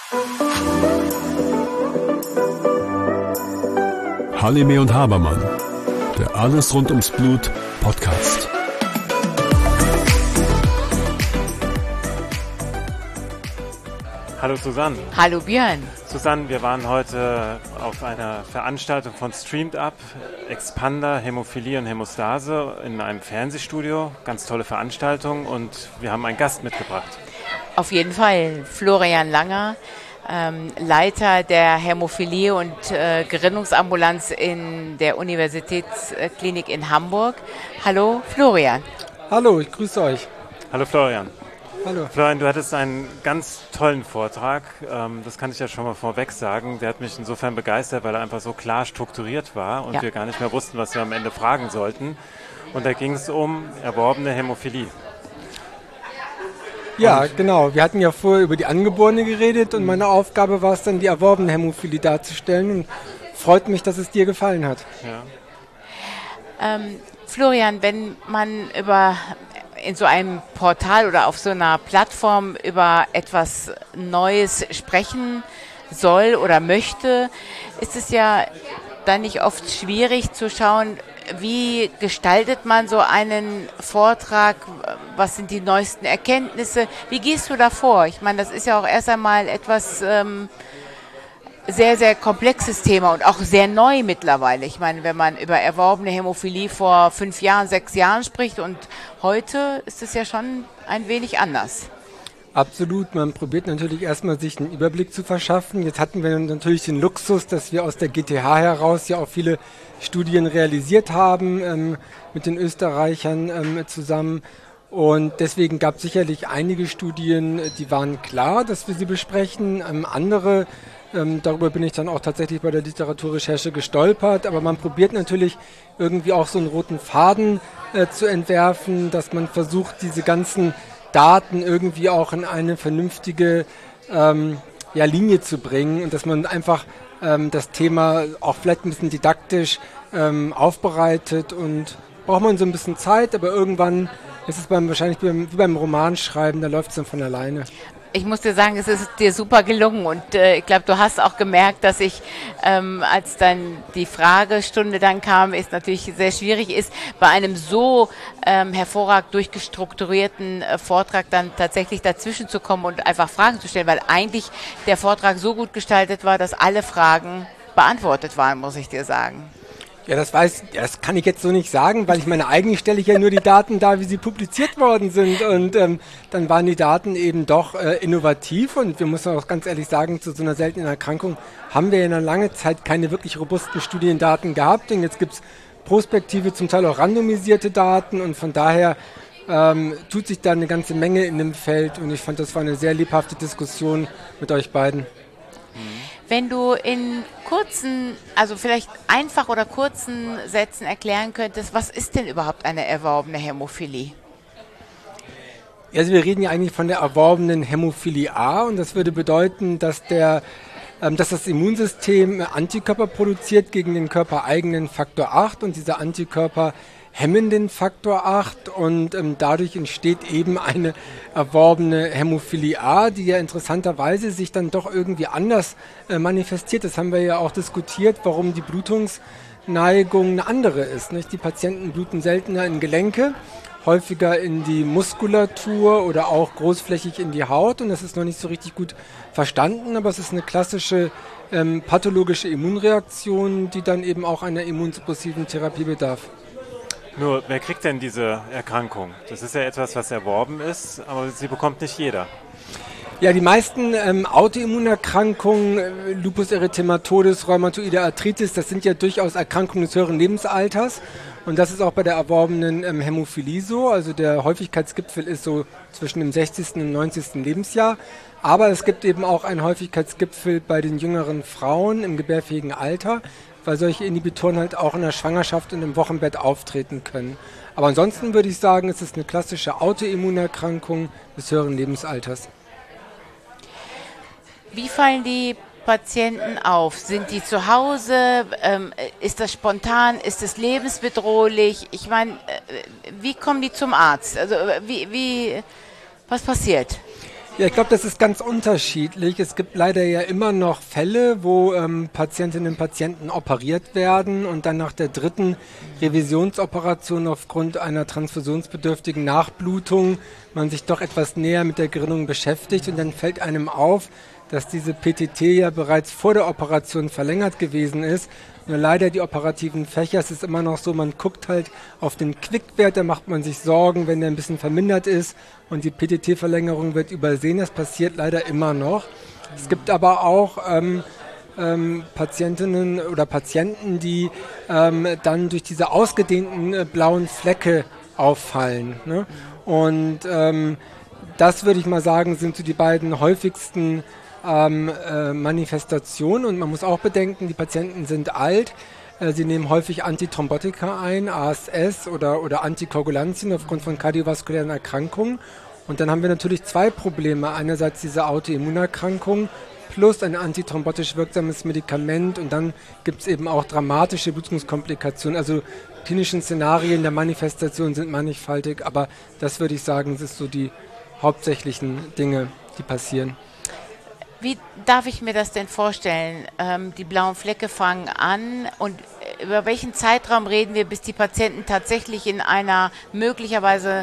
Halime und Habermann, der Alles rund ums Blut Podcast. Hallo Susanne. Hallo Björn. Susanne, wir waren heute auf einer Veranstaltung von Streamed Up, Expander, Hämophilie und Hämostase in einem Fernsehstudio. Ganz tolle Veranstaltung und wir haben einen Gast mitgebracht. Auf jeden Fall, Florian Langer, Leiter der Hämophilie und Gerinnungsambulanz in der Universitätsklinik in Hamburg. Hallo Florian. Hallo, ich grüße euch. Hallo Florian. Hallo. Florian, du hattest einen ganz tollen Vortrag, das kann ich ja schon mal vorweg sagen. Der hat mich insofern begeistert, weil er einfach so klar strukturiert war und wir gar nicht mehr wussten, was wir am Ende fragen sollten. Und da ging es um erworbene Hämophilie. Ja, genau. Wir hatten ja vorher über die Angeborene geredet und meine Aufgabe war es dann, die erworbene Hämophilie darzustellen. Und freut mich, dass es dir gefallen hat. Ja. Florian, wenn man in so einem Portal oder auf so einer Plattform über etwas Neues sprechen soll oder möchte, ist es ja dann nicht oft schwierig zu schauen, wie gestaltet man so einen Vortrag, was sind die neuesten Erkenntnisse, wie gehst du da vor? Ich meine, das ist ja auch erst einmal etwas sehr, sehr komplexes Thema und auch sehr neu mittlerweile. Ich meine, wenn man über erworbene Hämophilie vor 5 Jahren, 6 Jahren spricht und heute ist es ja schon ein wenig anders. Absolut, man probiert natürlich erstmal sich einen Überblick zu verschaffen. Jetzt hatten wir natürlich den Luxus, dass wir aus der GTH heraus ja auch viele Studien realisiert haben mit den Österreichern zusammen. Und deswegen gab es sicherlich einige Studien, die waren klar, dass wir sie besprechen. Andere, darüber bin ich dann auch tatsächlich bei der Literaturrecherche gestolpert. Aber man probiert natürlich irgendwie auch so einen roten Faden zu entwerfen, dass man versucht, diese ganzen Daten irgendwie auch in eine vernünftige Linie zu bringen und dass man einfach das Thema auch vielleicht ein bisschen didaktisch aufbereitet und braucht man so ein bisschen Zeit, aber irgendwann ist es wahrscheinlich wie beim Romanschreiben, da läuft es dann von alleine. Ich muss dir sagen, es ist dir super gelungen und ich glaube, du hast auch gemerkt, dass ich, als dann die Fragestunde dann kam, es natürlich sehr schwierig ist, bei einem so hervorragend durchgestrukturierten Vortrag dann tatsächlich dazwischen zu kommen und einfach Fragen zu stellen, weil eigentlich der Vortrag so gut gestaltet war, dass alle Fragen beantwortet waren, muss ich dir sagen. Ja, das kann ich jetzt so nicht sagen, weil ich meine, eigentlich stelle ich ja nur die Daten dar, wie sie publiziert worden sind und dann waren die Daten eben doch innovativ und wir müssen auch ganz ehrlich sagen, zu so einer seltenen Erkrankung haben wir ja eine lange Zeit keine wirklich robusten Studiendaten gehabt und jetzt gibt es prospektive, zum Teil auch randomisierte Daten und von daher tut sich da eine ganze Menge in dem Feld und ich fand, das war eine sehr lebhafte Diskussion mit euch beiden. Wenn du in kurzen, also vielleicht einfach oder kurzen Sätzen erklären könntest, was ist denn überhaupt eine erworbene Hämophilie? Also wir reden ja eigentlich von der erworbenen Hämophilie A und das würde bedeuten, dass das Immunsystem Antikörper produziert gegen den körpereigenen Faktor 8 und diese Antikörper hemmen den Faktor 8 und dadurch entsteht eben eine erworbene Hämophilie A, die ja interessanterweise sich dann doch irgendwie anders manifestiert. Das haben wir ja auch diskutiert, warum die Blutungsneigung eine andere ist. Nicht? Die Patienten bluten seltener in Gelenke, häufiger in die Muskulatur oder auch großflächig in die Haut und das ist noch nicht so richtig gut verstanden, aber es ist eine klassische pathologische Immunreaktion, die dann eben auch einer immunsuppressiven Therapie bedarf. Nur, wer kriegt denn diese Erkrankung? Das ist ja etwas, was erworben ist, aber sie bekommt nicht jeder. Ja, die meisten Autoimmunerkrankungen, Lupus erythematodes, Rheumatoide Arthritis, das sind ja durchaus Erkrankungen des höheren Lebensalters. Und das ist auch bei der erworbenen Hämophilie so. Also der Häufigkeitsgipfel ist so zwischen dem 60. und 90. Lebensjahr. Aber es gibt eben auch einen Häufigkeitsgipfel bei den jüngeren Frauen im gebärfähigen Alter, weil solche Inhibitoren halt auch in der Schwangerschaft und im Wochenbett auftreten können. Aber ansonsten würde ich sagen, es ist eine klassische Autoimmunerkrankung des höheren Lebensalters. Wie fallen die Patienten auf? Sind die zu Hause? Ist das spontan? Ist es lebensbedrohlich? Ich meine, wie kommen die zum Arzt? Also was passiert? Ja, ich glaube, das ist ganz unterschiedlich. Es gibt leider ja immer noch Fälle, wo Patientinnen und Patienten operiert werden und dann nach der dritten Revisionsoperation aufgrund einer transfusionsbedürftigen Nachblutung man sich doch etwas näher mit der Gerinnung beschäftigt und dann fällt einem auf, dass diese PTT ja bereits vor der Operation verlängert gewesen ist. Nur leider die operativen Fächer, es ist immer noch so, man guckt halt auf den Quickwert, da macht man sich Sorgen, wenn der ein bisschen vermindert ist und die PTT-Verlängerung wird übersehen. Das passiert leider immer noch. Es gibt aber auch Patientinnen oder Patienten, die dann durch diese ausgedehnten blauen Flecke auffallen. Ne? Und das würde ich mal sagen, sind so die beiden häufigsten Manifestationen. Und man muss auch bedenken, die Patienten sind alt. Sie nehmen häufig Antithrombotika ein, ASS oder Antikoagulantien aufgrund von kardiovaskulären Erkrankungen. Und dann haben wir natürlich zwei Probleme. Einerseits diese Autoimmunerkrankung plus ein antithrombotisch wirksames Medikament. Und dann gibt es eben auch dramatische Blutungskomplikationen. Also klinischen Szenarien der Manifestation sind mannigfaltig. Aber das würde ich sagen, das sind so die hauptsächlichen Dinge, die passieren. Wie darf ich mir das denn vorstellen? Die blauen Flecke fangen an und über welchen Zeitraum reden wir, bis die Patienten tatsächlich in einer möglicherweise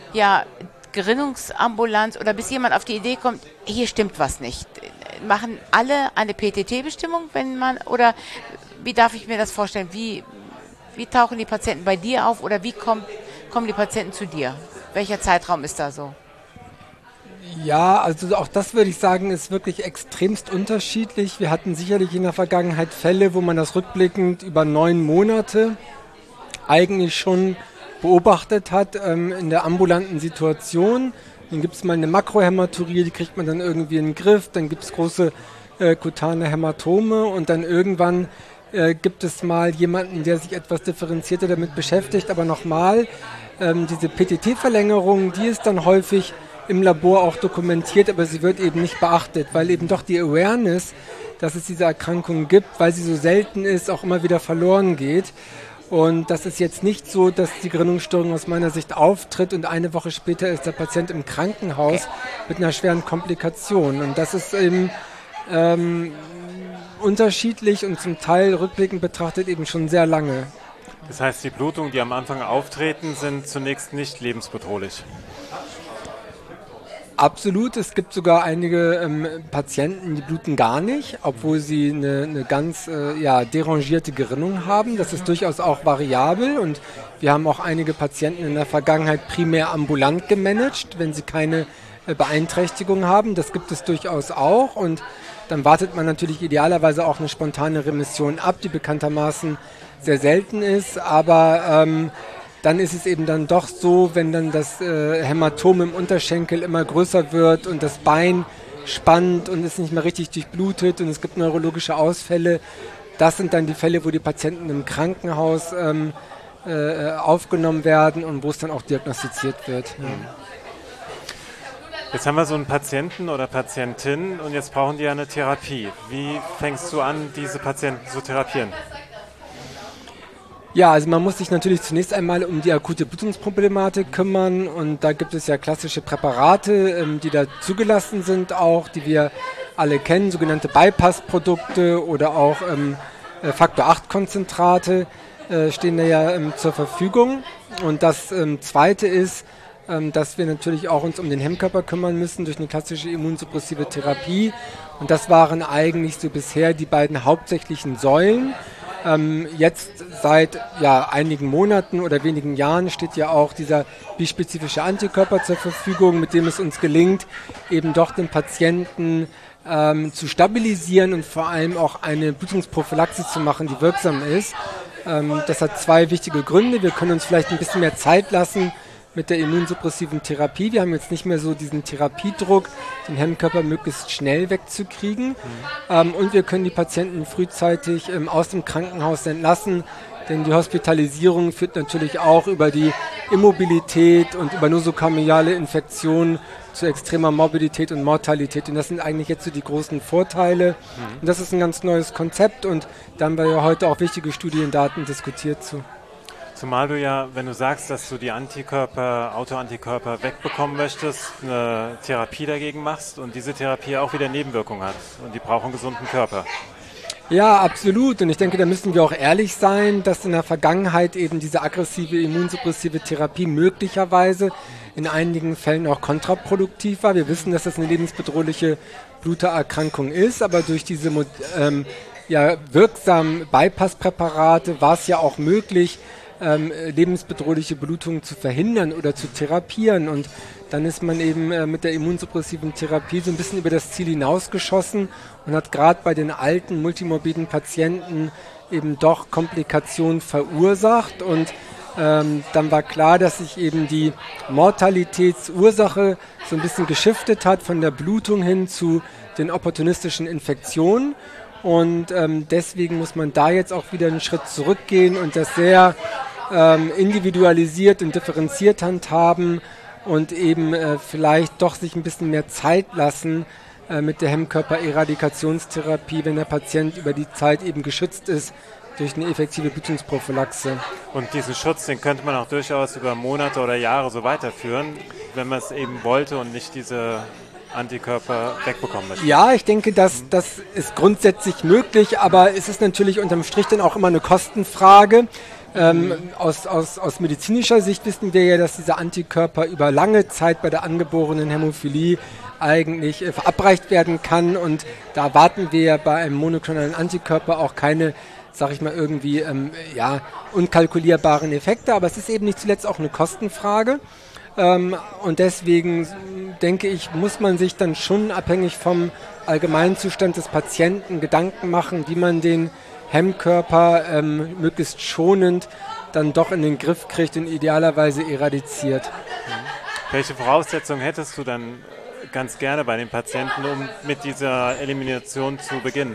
Gerinnungsambulanz oder bis jemand auf die Idee kommt, hier stimmt was nicht? Machen alle eine PTT-Bestimmung, oder wie darf ich mir das vorstellen? Wie tauchen die Patienten bei dir auf oder wie kommen die Patienten zu dir? Welcher Zeitraum ist da so? Ja, also auch das würde ich sagen, ist wirklich extremst unterschiedlich. Wir hatten sicherlich in der Vergangenheit Fälle, wo man das rückblickend über 9 Monate eigentlich schon beobachtet hat in der ambulanten Situation. Dann gibt es mal eine Makrohämaturie, die kriegt man dann irgendwie in den Griff. Dann gibt es große kutane Hämatome und dann irgendwann gibt es mal jemanden, der sich etwas differenzierter damit beschäftigt. Aber nochmal, diese PTT-Verlängerung, die ist dann häufig im Labor auch dokumentiert, aber sie wird eben nicht beachtet, weil eben doch die Awareness, dass es diese Erkrankung gibt, weil sie so selten ist, auch immer wieder verloren geht. Und das ist jetzt nicht so, dass die Gerinnungsstörung aus meiner Sicht auftritt und eine Woche später ist der Patient im Krankenhaus mit einer schweren Komplikation. Und das ist eben unterschiedlich und zum Teil rückblickend betrachtet eben schon sehr lange. Das heißt, die Blutungen, die am Anfang auftreten, sind zunächst nicht lebensbedrohlich? Absolut, es gibt sogar einige Patienten, die bluten gar nicht, obwohl sie eine ganz derangierte Gerinnung haben. Das ist durchaus auch variabel und wir haben auch einige Patienten in der Vergangenheit primär ambulant gemanagt, wenn sie keine Beeinträchtigung haben. Das gibt es durchaus auch und dann wartet man natürlich idealerweise auch eine spontane Remission ab, die bekanntermaßen sehr selten ist, aber dann ist es eben dann doch so, wenn dann das Hämatom im Unterschenkel immer größer wird und das Bein spannt und es nicht mehr richtig durchblutet und es gibt neurologische Ausfälle. Das sind dann die Fälle, wo die Patienten im Krankenhaus aufgenommen werden und wo es dann auch diagnostiziert wird. Ja. Jetzt haben wir so einen Patienten oder Patientin und jetzt brauchen die ja eine Therapie. Wie fängst du an, diese Patienten zu therapieren? Ja, also man muss sich natürlich zunächst einmal um die akute Blutungsproblematik kümmern und da gibt es ja klassische Präparate, die da zugelassen sind auch, die wir alle kennen, sogenannte Bypass-Produkte oder auch Faktor-8-Konzentrate stehen da ja zur Verfügung. Und das Zweite ist, dass wir natürlich auch uns um den Hemmkörper kümmern müssen durch eine klassische immunsuppressive Therapie. Und das waren eigentlich so bisher die beiden hauptsächlichen Säulen. Jetzt seit einigen Monaten oder wenigen Jahren steht ja auch dieser bispezifische Antikörper zur Verfügung, mit dem es uns gelingt, eben doch den Patienten zu stabilisieren und vor allem auch eine Blutungsprophylaxe zu machen, die wirksam ist. Das hat zwei wichtige Gründe. Wir können uns vielleicht ein bisschen mehr Zeit lassen mit der immunsuppressiven Therapie. Wir haben jetzt nicht mehr so diesen Therapiedruck, den Hemmkörper möglichst schnell wegzukriegen. Und wir können die Patienten frühzeitig aus dem Krankenhaus entlassen, denn die Hospitalisierung führt natürlich auch über die Immobilität und über nosokomiale Infektionen zu extremer Morbidität und Mortalität. Und das sind eigentlich jetzt so die großen Vorteile. Und das ist ein ganz neues Konzept und da haben wir ja heute auch wichtige Studiendaten diskutiert zu. Das Zumal du ja, wenn du sagst, dass du die Autoantikörper wegbekommen möchtest, eine Therapie dagegen machst und diese Therapie auch wieder Nebenwirkungen hat und die brauchen einen gesunden Körper. Ja, absolut. Und ich denke, da müssen wir auch ehrlich sein, dass in der Vergangenheit eben diese aggressive immunsuppressive Therapie möglicherweise in einigen Fällen auch kontraproduktiv war. Wir wissen, dass das eine lebensbedrohliche Blutererkrankung ist, aber durch diese wirksamen Bypasspräparate war es ja auch möglich, lebensbedrohliche Blutungen zu verhindern oder zu therapieren. Und dann ist man eben mit der immunsuppressiven Therapie so ein bisschen über das Ziel hinausgeschossen und hat gerade bei den alten multimorbiden Patienten eben doch Komplikationen verursacht. Und dann war klar, dass sich eben die Mortalitätsursache so ein bisschen geschiftet hat von der Blutung hin zu den opportunistischen Infektionen. Und deswegen muss man da jetzt auch wieder einen Schritt zurückgehen und das sehr individualisiert und differenziert handhaben und eben vielleicht doch sich ein bisschen mehr Zeit lassen mit der Hemmkörper-Eradikationstherapie, wenn der Patient über die Zeit eben geschützt ist durch eine effektive Blutungsprophylaxe. Und diesen Schutz, den könnte man auch durchaus über Monate oder Jahre so weiterführen, wenn man es eben wollte und nicht diese Antikörper wegbekommen möchte. Ja, ich denke, das ist grundsätzlich möglich, aber es ist natürlich unterm Strich dann auch immer eine Kostenfrage. Aus medizinischer Sicht wissen wir ja, dass diese Antikörper über lange Zeit bei der angeborenen Hämophilie eigentlich verabreicht werden kann und da erwarten wir ja bei einem monoklonalen Antikörper auch keine, sag ich mal, irgendwie unkalkulierbaren Effekte, aber es ist eben nicht zuletzt auch eine Kostenfrage. Und deswegen denke ich, muss man sich dann schon abhängig vom Allgemeinzustand des Patienten Gedanken machen, wie man den Hemmkörper möglichst schonend dann doch in den Griff kriegt und idealerweise eradiziert. Welche Voraussetzungen hättest du dann ganz gerne bei den Patienten, um mit dieser Elimination zu beginnen?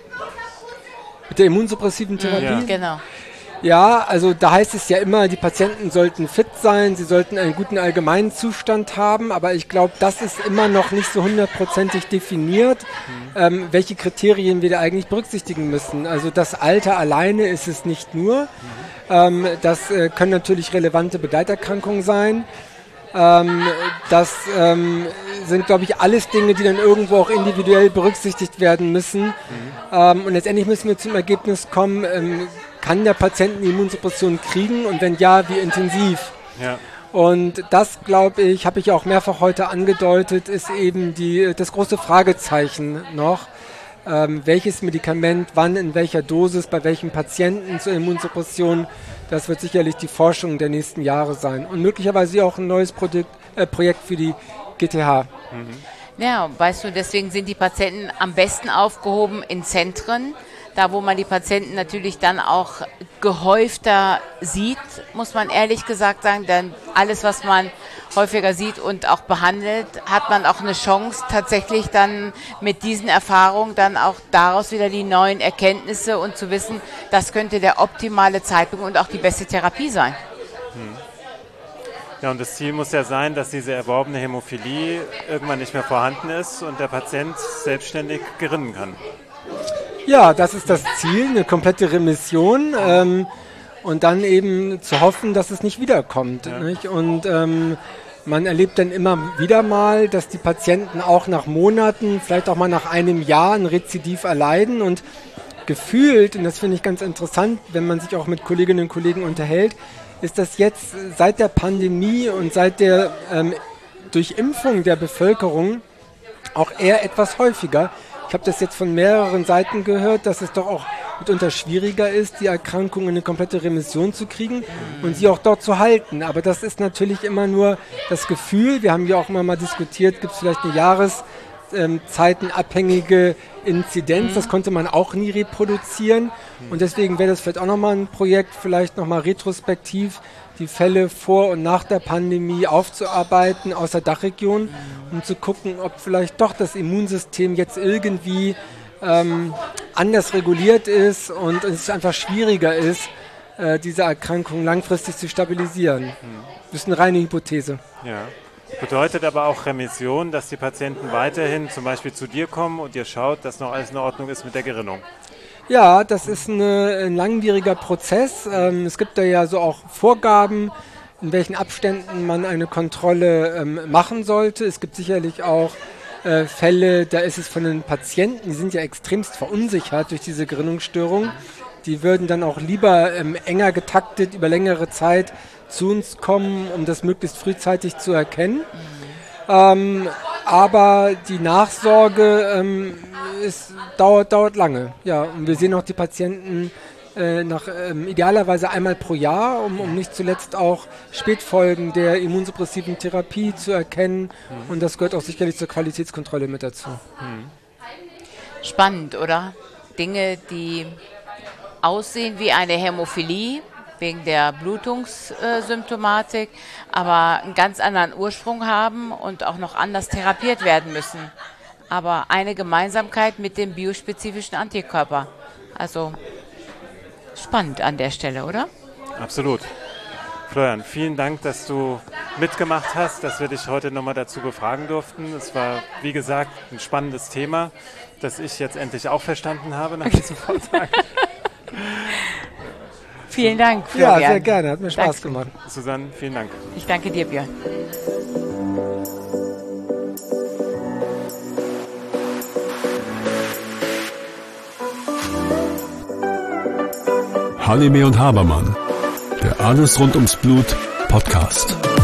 Mit der immunsuppressiven Therapie? Ja. Genau. Ja, also da heißt es ja immer, die Patienten sollten fit sein, sie sollten einen guten allgemeinen Zustand haben, aber ich glaube, das ist immer noch nicht so hundertprozentig definiert, welche Kriterien wir da eigentlich berücksichtigen müssen. Also das Alter alleine ist es nicht nur, das können natürlich relevante Begleiterkrankungen sein. Das sind, glaube ich, alles Dinge, die dann irgendwo auch individuell berücksichtigt werden müssen. Und letztendlich müssen wir zum Ergebnis kommen, kann der Patient eine Immunsuppression kriegen und wenn ja, wie intensiv? Ja. Und das, glaube ich, habe ich auch mehrfach heute angedeutet, ist eben das große Fragezeichen noch. Welches Medikament, wann, in welcher Dosis, bei welchem Patienten zur Immunsuppression, das wird sicherlich die Forschung der nächsten Jahre sein. Und möglicherweise auch ein neues Projekt für die GTH. Ja, weißt du, deswegen sind die Patienten am besten aufgehoben in Zentren, da wo man die Patienten natürlich dann auch gehäufter sieht, muss man ehrlich gesagt sagen, denn alles, was man häufiger sieht und auch behandelt, hat man auch eine Chance, tatsächlich dann mit diesen Erfahrungen dann auch daraus wieder die neuen Erkenntnisse und zu wissen, das könnte der optimale Zeitpunkt und auch die beste Therapie sein. Ja, und das Ziel muss ja sein, dass diese erworbene Hämophilie irgendwann nicht mehr vorhanden ist und der Patient selbstständig gerinnen kann. Ja, das ist das Ziel, eine komplette Remission und dann eben zu hoffen, dass es nicht wiederkommt. Ja. Nicht? Und man erlebt dann immer wieder mal, dass die Patienten auch nach Monaten, vielleicht auch mal nach einem Jahr ein Rezidiv erleiden und gefühlt, und das finde ich ganz interessant, wenn man sich auch mit Kolleginnen und Kollegen unterhält, ist das jetzt seit der Pandemie und seit der Durchimpfung der Bevölkerung auch eher etwas häufiger. Ich habe das jetzt von mehreren Seiten gehört, dass es doch auch mitunter schwieriger ist, die Erkrankung in eine komplette Remission zu kriegen und sie auch dort zu halten. Aber das ist natürlich immer nur das Gefühl. Wir haben ja auch immer mal diskutiert, gibt es vielleicht eine jahreszeitenabhängige Inzidenz. Das konnte man auch nie reproduzieren. Und deswegen wäre das vielleicht auch nochmal ein Projekt, vielleicht nochmal retrospektiv die Fälle vor und nach der Pandemie aufzuarbeiten aus der Dachregion, um zu gucken, ob vielleicht doch das Immunsystem jetzt irgendwie anders reguliert ist und es einfach schwieriger ist, diese Erkrankung langfristig zu stabilisieren. Das ist eine reine Hypothese. Ja. Bedeutet aber auch Remission, dass die Patienten weiterhin zum Beispiel zu dir kommen und ihr schaut, dass noch alles in Ordnung ist mit der Gerinnung? Ja, das ist ein langwieriger Prozess. Es gibt da ja so auch Vorgaben, in welchen Abständen man eine Kontrolle machen sollte. Es gibt sicherlich auch Fälle, da ist es von den Patienten, die sind ja extremst verunsichert durch diese Gerinnungsstörung. Die würden dann auch lieber enger getaktet über längere Zeit zu uns kommen, um das möglichst frühzeitig zu erkennen. Aber die Nachsorge dauert lange. Ja, und wir sehen auch die Patienten idealerweise einmal pro Jahr, um nicht zuletzt auch Spätfolgen der immunsuppressiven Therapie zu erkennen. Und das gehört auch sicherlich zur Qualitätskontrolle mit dazu. Spannend, oder? Dinge, die aussehen wie eine Hämophilie wegen der Blutungssymptomatik, aber einen ganz anderen Ursprung haben und auch noch anders therapiert werden müssen. Aber eine Gemeinsamkeit mit dem biospezifischen Antikörper. Also spannend an der Stelle, oder? Absolut. Florian, vielen Dank, dass du mitgemacht hast, dass wir dich heute nochmal dazu befragen durften. Es war, wie gesagt, ein spannendes Thema, das ich jetzt endlich auch verstanden habe nach diesem Vortrag. Vielen Dank, Florian. Ja, sehr gerne. Hat mir Spaß gemacht. Susanne, vielen Dank. Ich danke dir, Björn. Halime und Habermann, der Alles rund ums Blut Podcast.